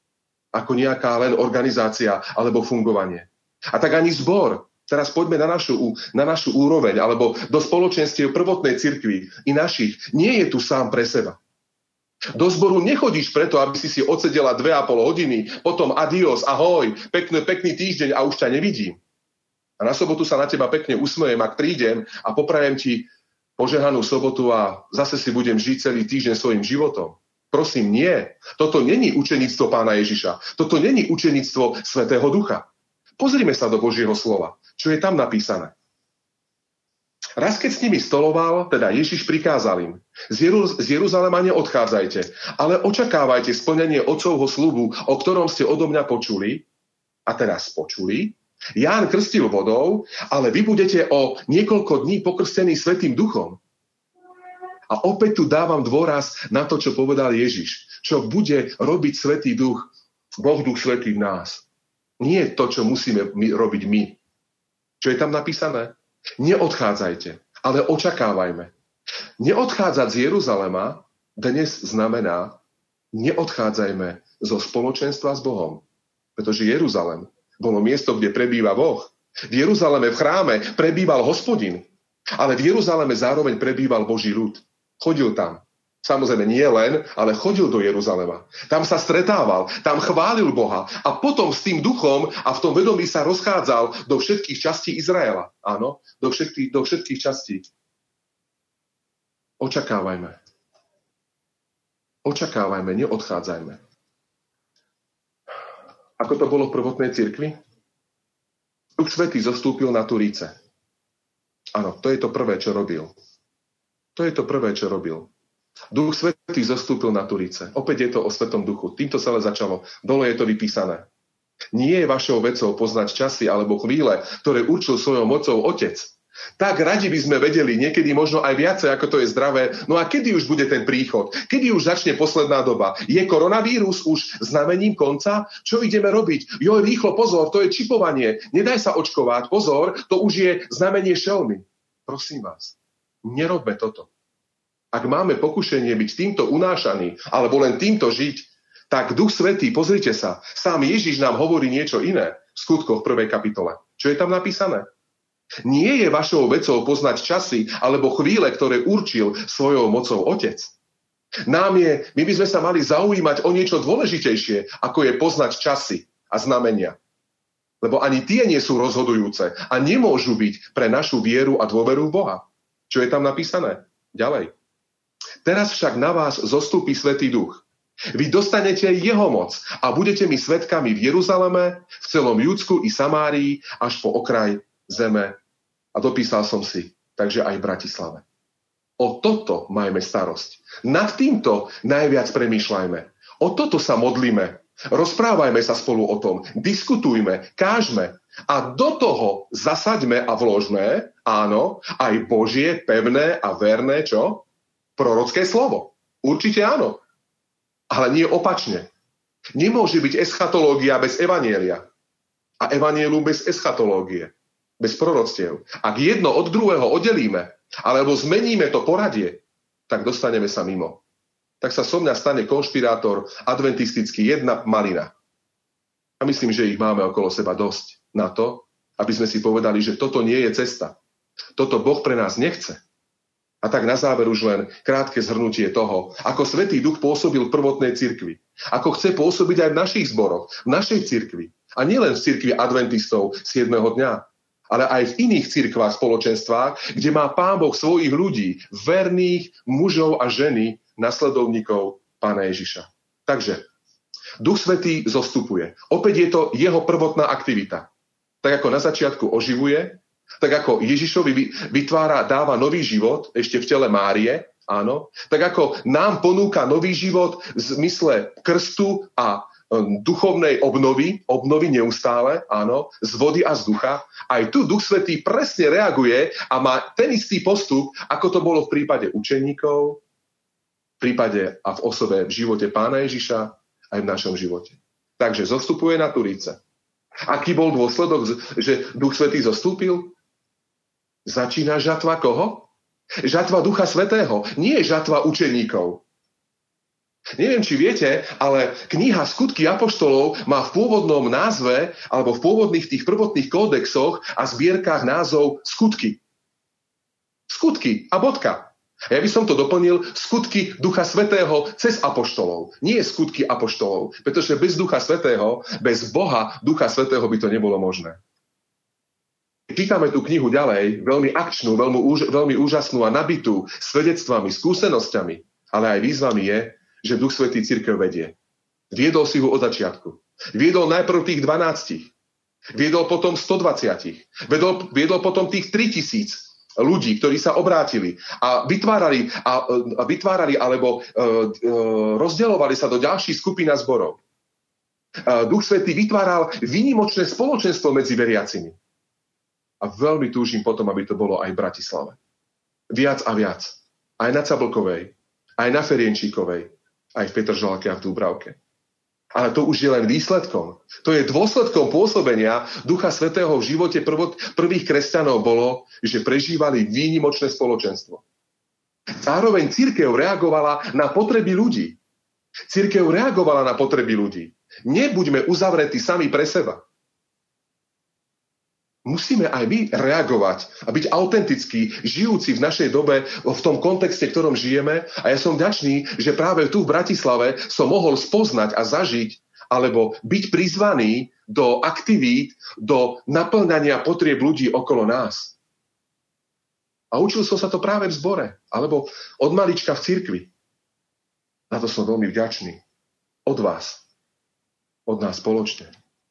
A: ako nejaká len organizácia alebo fungovanie. A tak ani zbor. Teraz poďme na našu, na našu úroveň, alebo do spoločenstiev prvotnej cirkvi i našich. Nie je tu sám pre seba. Do zboru nechodíš preto, aby si si odsedela dve a pol hodiny, potom adios, ahoj, pekný, pekný týždeň a už ťa nevidím. A na sobotu sa na teba pekne usmejem, ak prídem a poprajem ti požehnanú sobotu a zase si budem žiť celý týždeň svojim životom. Prosím, nie. Toto není učeníctvo Pána Ježiša. Toto není učeníctvo Svätého Ducha. Pozrime sa do Božieho slova. Čo je tam napísané? Raz, keď s nimi stoloval, teda Ježiš prikázal im, z, Jeruz- z Jeruzalema neodchádzajte, ale očakávajte splnenie Otcovho sľubu, o ktorom ste odo mňa počuli, a teraz počuli. Ján krstil vodou, ale vy budete o niekoľko dní pokrstení Svätým Duchom. A opäť tu dávam dôraz na to, čo povedal Ježiš. Čo bude robiť Svätý Duch, Boh Duch Svätý v nás. Nie to, čo musíme my, robiť my. Čo je tam napísané? Neodchádzajte, ale očakávajme. Neodchádzať z Jeruzalema dnes znamená neodchádzajme zo spoločenstva s Bohom. Pretože Jeruzalem bolo miesto, kde prebýva Boh. V Jeruzaleme v chráme prebýval Hospodin, ale v Jeruzaleme zároveň prebýval Boží ľud. Chodil tam. Samozrejme nie len, ale chodil do Jeruzalema. Tam sa stretával, tam chválil Boha a potom s tým duchom a v tom vedomí sa rozchádzal do všetkých častí Izraela. Áno, do všetkých, do všetkých častí. Očakávajme. Očakávajme, neodchádzajme. Ako to bolo v prvotnej cirkvi? Duch Svätý zostúpil na Turíce. Áno, to je to prvé, čo robil. To je to prvé, čo robil. Duch Svätý zostúpil na Turíce. Opäť je to o Svätom Duchu. Týmto sa ale začalo. Dole je to vypísané. Nie je vašou vecou poznať časy alebo chvíle, ktoré určil svojou mocou Otec. Tak radi by sme vedeli, niekedy možno aj viacej, ako to je zdravé. No a kedy už bude ten príchod? Kedy už začne posledná doba? Je koronavírus už znamením konca? Čo ideme robiť? Joj, rýchlo, pozor, to je čipovanie. Nedaj sa očkovať, pozor, to už je znamenie šelmy. Prosím vás, nerobme toto. Ak máme pokušenie byť týmto unášaný, alebo len týmto žiť, tak Duch Svätý, pozrite sa, sám Ježiš nám hovorí niečo iné v skutkoch prvej kapitole. Čo je tam napísané? Nie je vašou vecou poznať časy alebo chvíle, ktoré určil svojou mocou Otec. Nám je, my by sme sa mali zaujímať o niečo dôležitejšie, ako je poznať časy a znamenia. Lebo ani tie nie sú rozhodujúce a nemôžu byť pre našu vieru a dôveru v Boha. Čo je tam napísané? Ďalej. Teraz však na vás zostúpi Svätý Duch. Vy dostanete jeho moc a budete mi svedkami v Jeruzaleme, v celom Judsku i Samárii, až po okraj zeme. A dopísal som si, takže aj v Bratislave. O toto majme starosť. Nad týmto najviac premýšľajme. O toto sa modlíme. Rozprávajme sa spolu o tom. Diskutujme, kážme. A do toho zasaďme a vložme, áno, aj Božie, pevné a verné, čo? Prorocké slovo. Určite áno. Ale nie opačne. Nemôže byť eschatológia bez evanjelia. A evanielium bez eschatológie. Bez proroctiev. Ak jedno od druhého oddelíme, alebo zmeníme to poradie, tak dostaneme sa mimo. Tak sa so mňa stane konšpirátor adventistický, jedna malina. A myslím, že ich máme okolo seba dosť na to, aby sme si povedali, že toto nie je cesta. Toto Boh pre nás nechce. A tak na záver už len krátke zhrnutie toho, ako Svätý Duch pôsobil v prvotnej cirkvi. Ako chce pôsobiť aj v našich zboroch, v našej cirkvi. A nielen v cirkvi adventistov siedmeho dňa, ale aj v iných cirkvách, spoločenstvách, kde má Pán Boh svojich ľudí, verných mužov a ženy, nasledovníkov Pána Ježiša. Takže Duch Svätý zostupuje. Opäť je to jeho prvotná aktivita. Tak ako na začiatku oživuje, tak ako Ježišovi vytvára, dáva nový život, ešte v tele Márie, áno, tak ako nám ponúka nový život v zmysle krstu a duchovnej obnovy, obnovy neustále, áno, z vody a z ducha. Aj tu Duch Svätý presne reaguje a má ten istý postup, ako to bolo v prípade učeníkov, v prípade a v osobe v živote Pána Ježiša, aj v našom živote. Takže zostupuje na Turíce. Aký bol dôsledok, že Duch Svätý zostúpil? Začína žatva koho? Žatva Ducha Svätého. Nie žatva učeníkov. Neviem, či viete, ale kniha Skutky apoštolov má v pôvodnom názve, alebo v pôvodných tých prvotných kódexoch a zbierkach názov Skutky. Skutky a bodka. A ja by som to doplnil Skutky Ducha Svätého cez apoštolov. Nie Skutky apoštolov, pretože bez Ducha Svätého, bez Boha Ducha Svätého by to nebolo možné. Čítame tú knihu ďalej, veľmi akčnú, veľmi, úž, veľmi úžasnú a nabitú svedectvami, skúsenosťami, ale aj výzvami je, že Duch Svätý cirkev vedie. Viedol si ho od začiatku. Viedol najprv tých dvanástich. Viedol potom stodvadsať. Viedol, viedol potom tých tritisíc ľudí, ktorí sa obrátili a vytvárali, a, a vytvárali alebo e, e, rozdeľovali sa do ďalších skupín a zborov. E, Duch Svätý vytváral výnimočné spoločenstvo medzi veriacimi. A veľmi túžim potom, aby to bolo aj v Bratislave. Viac a viac. Aj na Cablkovej, aj na Ferienčíkovej, aj v Petržalke a v Dúbravke. Ale to už je len výsledkom. To je dôsledkom pôsobenia Ducha Svätého v živote prvot, prvých kresťanov bolo, že prežívali výnimočné spoločenstvo. Zároveň cirkev reagovala na potreby ľudí. Cirkev reagovala na potreby ľudí. Nebuďme uzavretí sami pre seba. Musíme aj my reagovať a byť autentickí, žijúci v našej dobe, v tom kontexte, v ktorom žijeme. A ja som vďačný, že práve tu v Bratislave som mohol spoznať a zažiť, alebo byť prizvaný do aktivít, do naplňania potrieb ľudí okolo nás. A učil som sa to práve v zbore, alebo od malička v cirkvi. Na to som veľmi vďačný. Od vás. Od nás spoločne.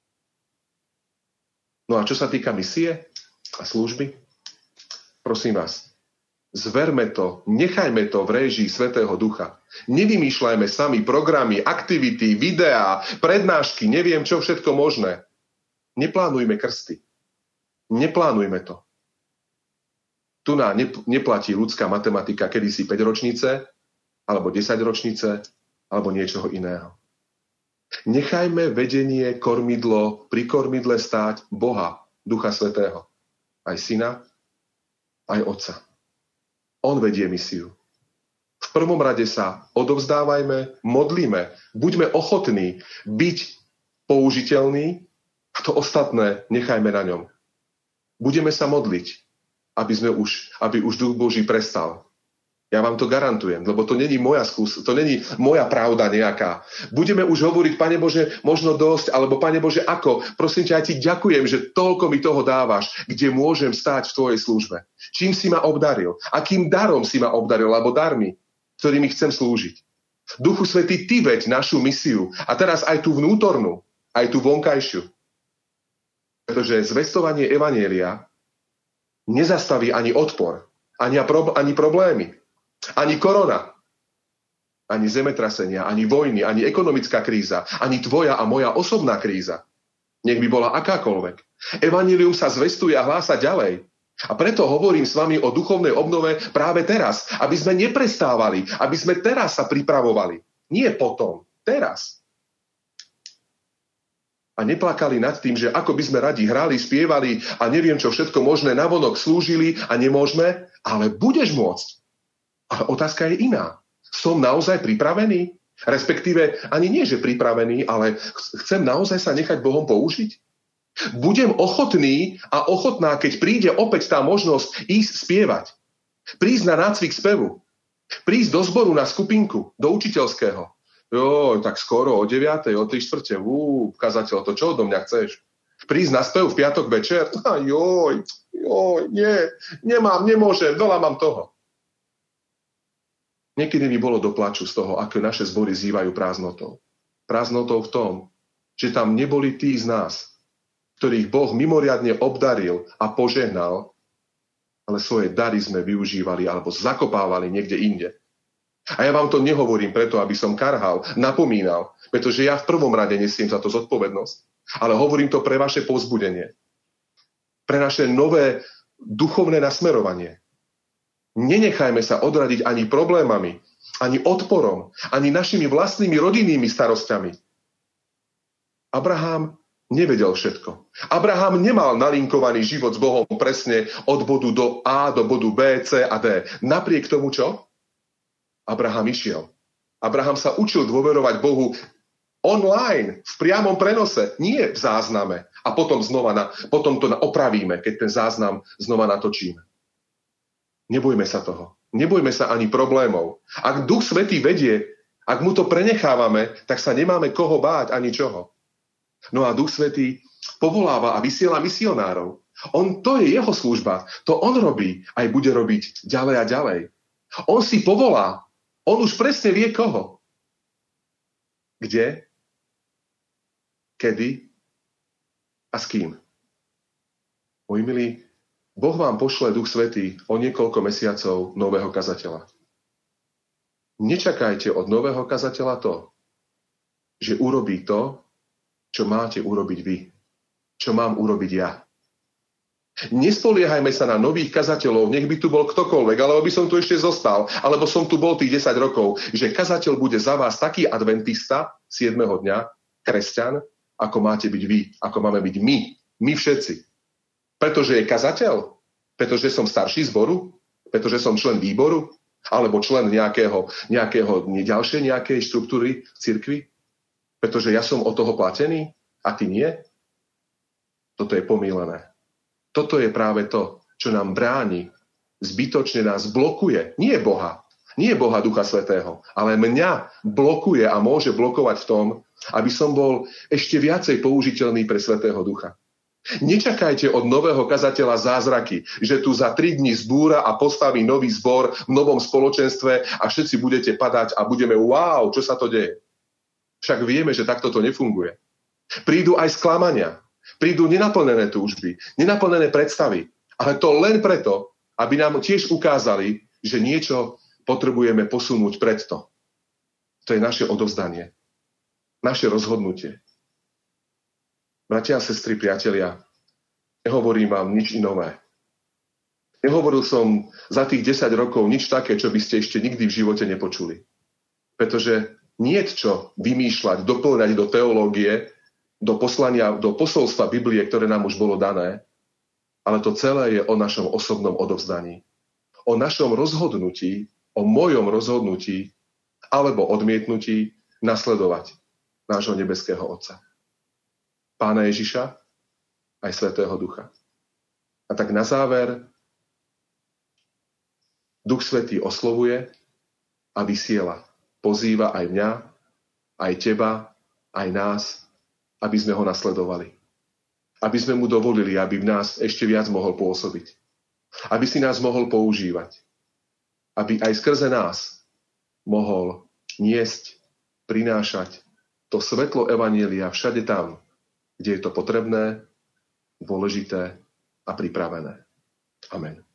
A: No a čo sa týka misie a služby, prosím vás, zverme to, nechajme to v réžii Svätého Ducha. Nevymýšľajme sami programy, aktivity, videá, prednášky, neviem čo všetko možné. Neplánujme krsty. Neplánujme to. Tu nám neplatí ľudská matematika kedysi päťročnice, alebo desaťročnice, alebo niečoho iného. Nechajme vedenie, kormidlo, pri kormidle stáť Boha, Ducha Svätého. Aj Syna, aj Otca. On vedie misiu. V prvom rade sa odovzdávajme, modlíme, buďme ochotní byť použiteľní a to ostatné nechajme na ňom. Budeme sa modliť, aby, sme už, aby už Duch Boží prestal. Ja vám to garantujem, lebo to není moja skús, to není moja pravda nejaká. Budeme už hovoriť, Pane Bože, možno dosť, alebo Pane Bože, ako? Prosím ťa, ja ti ďakujem, že toľko mi toho dávaš, kde môžem stáť v tvojej službe. Čím si ma obdaril? Akým darom si ma obdaril, alebo darmi, ktorými chcem slúžiť? Duchu Svätý, ty veď našu misiu. A teraz aj tú vnútornú, aj tú vonkajšiu. Pretože zvestovanie evanjelia nezastaví ani odpor, ani, pro, ani problémy. Ani korona, ani zemetrasenia, ani vojny, ani ekonomická kríza, ani tvoja a moja osobná kríza. Nech by bola akákoľvek. Evanjelium sa zvestuje a hlása ďalej. A preto hovorím s vami o duchovnej obnove práve teraz, aby sme neprestávali, aby sme teraz sa pripravovali. Nie potom, teraz. A neplakali nad tým, že ako by sme radi hrali, spievali a neviem čo všetko možné navonok slúžili a nemôžeme, ale budeš môcť. Ale otázka je iná. Som naozaj pripravený? Respektíve ani nie, že pripravený, ale chcem naozaj sa nechať Bohom použiť? Budem ochotný a ochotná, keď príde opäť tá možnosť ísť spievať. Prísť na nácvik spevu. Prísť do zboru na skupinku, do učiteľského. Jo, tak skoro o deviatej, o tri štvrte. Ú, kazateľ, to čo odo mňa chceš? Prísť na spev v piatok večer? A joj, joj, nie, nemám, nemôžem, veľa mám toho. Niekedy mi bolo do plaču z toho, ako naše zbory zývajú prázdnotou. Prázdnotou v tom, že tam neboli tí z nás, ktorých Boh mimoriadne obdaril a požehnal, ale svoje dary sme využívali alebo zakopávali niekde inde. A ja vám to nehovorím preto, aby som karhal, napomínal, pretože ja v prvom rade nesiem za to zodpovednosť, ale hovorím to pre vaše povzbudenie, pre naše nové duchovné nasmerovanie. Nenechajme sa odradiť ani problémami, ani odporom, ani našimi vlastnými rodinnými starosťami. Abraham nevedel všetko. Abraham nemal nalinkovaný život s Bohom presne od bodu do A, do bodu B, C a D. Napriek tomu čo? Abraham išiel. Abraham sa učil dôverovať Bohu online, v priamom prenose, nie v zázname. A potom, znova na, potom to opravíme, keď ten záznam znova natočíme. Nebojme sa toho. Nebojme sa ani problémov. Ak Duch Svätý vedie, ak mu to prenechávame, tak sa nemáme koho báť ani čoho. No a Duch Svätý povoláva a vysiela misionárov. On, to je jeho služba. To on robí, aj bude robiť ďalej a ďalej. On si povolá. On už presne vie koho. Kde? Kedy? A s kým? Moji milí, Boh vám pošle Duch Svätý o niekoľko mesiacov nového kazateľa. Nečakajte od nového kazateľa to, že urobí to, čo máte urobiť vy. Čo mám urobiť ja. Nespoliehajme sa na nových kazateľov, nech by tu bol ktokoľvek, alebo by som tu ešte zostal, alebo som tu bol tých desať rokov, že kazateľ bude za vás taký adventista siedmeho dňa, kresťan, ako máte byť vy, ako máme byť my, my všetci. Pretože je kazateľ? Pretože som starší zboru? Pretože som člen výboru? Alebo člen nejakého, nejakého ďalšej nejakej štruktúry v cirkvi? Pretože ja som od toho platený a ty nie? Toto je pomýlené. Toto je práve to, čo nám bráni, zbytočne nás blokuje. Nie Boha, nie Boha Ducha Svätého, ale mňa blokuje a môže blokovať v tom, aby som bol ešte viacej použiteľný pre Svätého Ducha. Nečakajte od nového kazateľa zázraky, že tu za tri dni zbúra a postaví nový zbor v novom spoločenstve a všetci budete padať a budeme wow, čo sa to deje. Však vieme, že takto to nefunguje. Prídu aj sklamania, prídu nenaplnené túžby, nenaplnené predstavy, ale to len preto, aby nám tiež ukázali, že niečo potrebujeme posunúť pred to. To je naše odovzdanie, naše rozhodnutie. Bratia a sestry, priatelia, nehovorím vám nič inové. Nehovoril som za tých desať rokov nič také, čo by ste ešte nikdy v živote nepočuli. Pretože niet čo vymýšľať, doplňať do teológie, do poslania, do posolstva Biblie, ktoré nám už bolo dané, ale to celé je o našom osobnom odovzdaní. O našom rozhodnutí, o mojom rozhodnutí alebo odmietnutí nasledovať nášho nebeského Otca. Pána Ježiša aj Svätého Ducha. A tak na záver Duch Svätý oslovuje a vysiela. Pozýva aj mňa, aj teba, aj nás, aby sme ho nasledovali. Aby sme mu dovolili, aby v nás ešte viac mohol pôsobiť. Aby si nás mohol používať. Aby aj skrze nás mohol niesť, prinášať to svetlo evanjelia všade tam, kde je to potrebné, dôležité a pripravené. Amen.